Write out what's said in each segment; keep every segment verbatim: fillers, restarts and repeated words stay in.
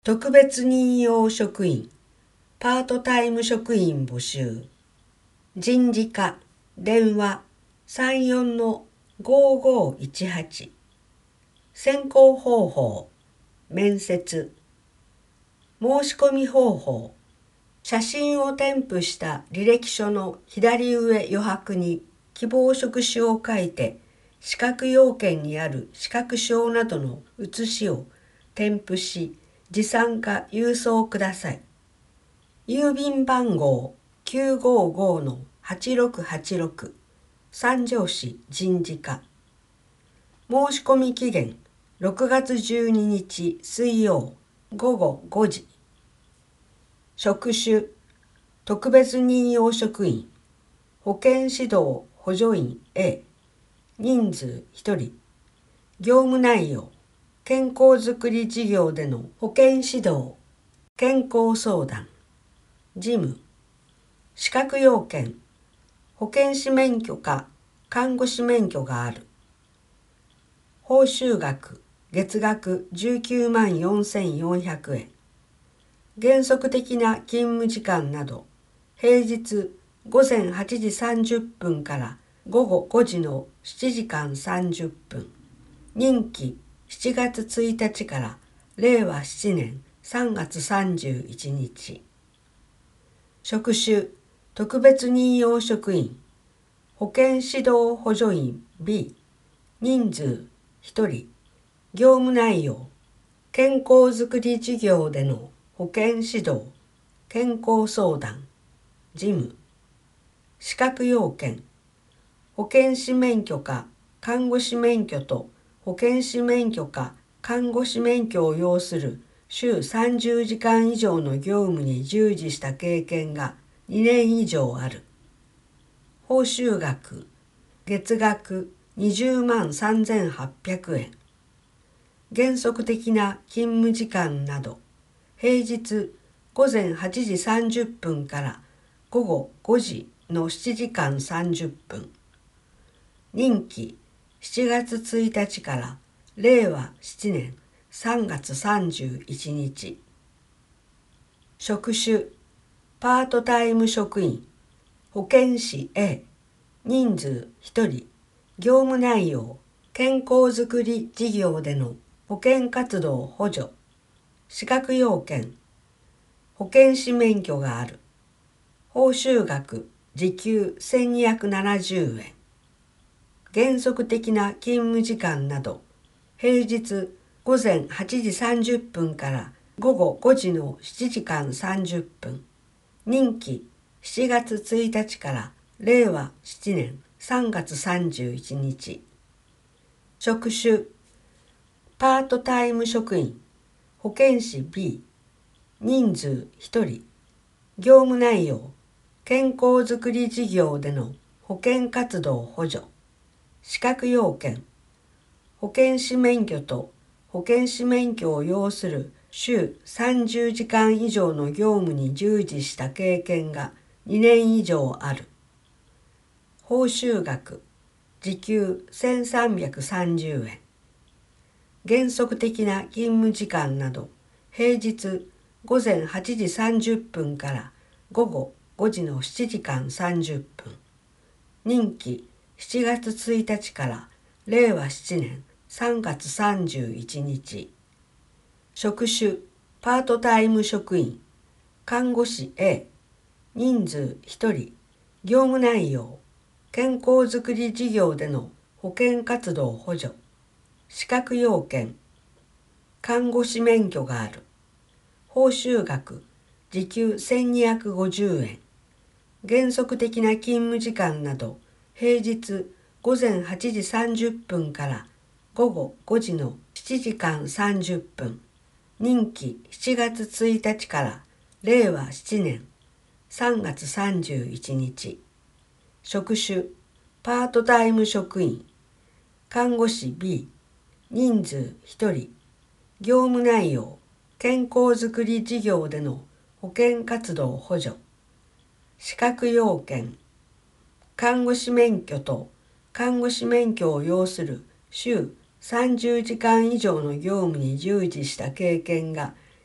特別任用職員、パートタイム職員募集。人事課、電話 さんよんのごごいちはち。選考方法、面接。申し込み方法、写真を添付した履歴書の左上余白に希望職種を書いて、資格要件にある資格証などの写しを添付し、持参か郵送ください。郵便番号 きゅうごごのはちろくはちろく 三条市人事課。申し込み期限ろくがつじゅうににち水曜ごごごじ。職種特別任用職員、保健指導補助員 A、人数ひとり。業務内容、健康づくり事業での保健指導、健康相談。事務、資格要件、保健師免許か看護師免許がある。報酬額、月額じゅうきゅうまんよんせんよんひゃくえん。原則的な勤務時間など、平日ごぜんはちじさんじゅっぷんからごごごじのしちじかんさんじゅっぷん。任期しちがつついたちかられいわしちねんさんがつさんじゅういちにち。職種特別任用職員、保健指導補助員 B、人数ひとり。業務内容、健康づくり事業での保健指導、健康相談。事務、資格要件、保健師免許か看護師免許と保健師免許か看護師免許を要する週さんじゅうじかん以上の業務に従事した経験がにねん以上ある。報酬額、月額にじゅうまんさんぜんはっぴゃくえん。原則的な勤務時間など、平日ごぜんはちじさんじゅっぷんからごごごじのしちじかんさんじゅっぷん。任期しちがつついたちかられいわしちねんさんがつさんじゅういちにち。職種パートタイム職員、保健師 A、人数ひとり。業務内容、健康づくり事業での保健活動補助。資格要件、保健師免許がある。報酬額時給せんにひゃくななじゅうえん。原則的な勤務時間など、平日ごぜんはちじさんじゅっぷんからごごごじのしちじかんさんじゅっぷん。任期しちがつついたちかられいわしちねんさんがつさんじゅういちにち。職種パートタイム職員、保健師 B、人数ひとり。業務内容、健康づくり事業での保健活動補助。資格要件、保健師免許と保健師免許を要する週さんじゅうじかん以上の業務に従事した経験がにねん以上ある。報酬額、時給せんさんびゃくさんじゅうえん。原則的な勤務時間など、平日ごぜんはちじさんじゅっぷんからごごごじのしちじかんさんじゅっぷん。任期しちがつついたちかられいわしちねんさんがつさんじゅういちにち。職種パートタイム職員、看護師 A、人数ひとり。業務内容、健康づくり事業での保健活動補助。資格要件、看護師免許がある。報酬額時給せんにひゃくごじゅうえん。原則的な勤務時間など、平日ごぜんはちじさんじゅっぷんからごごごじのしちじかんさんじゅっぷん。任期しちがつついたちかられいわしちねんさんがつさんじゅういちにち。職種パートタイム職員、看護師 B、人数ひとり。業務内容、健康づくり事業での保健活動補助。資格要件、看護師免許と看護師免許を要する週さんじゅうじかん以上の業務に従事した経験が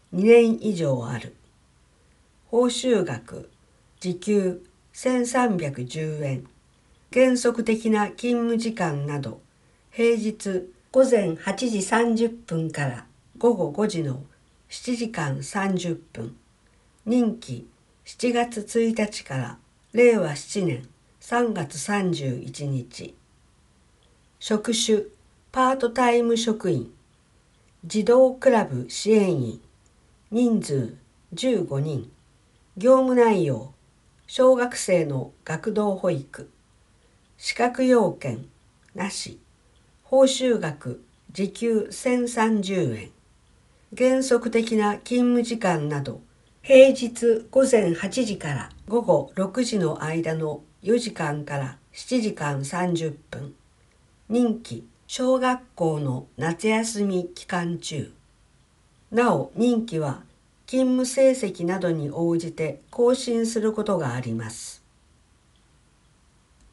にねん以上ある。報酬額時給せんさんびゃくじゅうえん。原則的な勤務時間など、平日午前はちじさんじゅっぷんから午後ごじのしちじかんさんじゅっぷん。任期しちがつついたちかられいわななねんさんがつさんじゅういちにち。職種パートタイム職員。児童クラブ支援員。人数じゅうごにん。業務内容小学生の学童保育。資格要件なし。報酬額時給せんさんじゅうえん。原則的な勤務時間など、平日午前はちじから午後ろくじの間のよじかんからしちじかんさんじゅっぷん。任期小学校の夏休み期間中。なお任期は勤務成績などに応じて更新することがあります。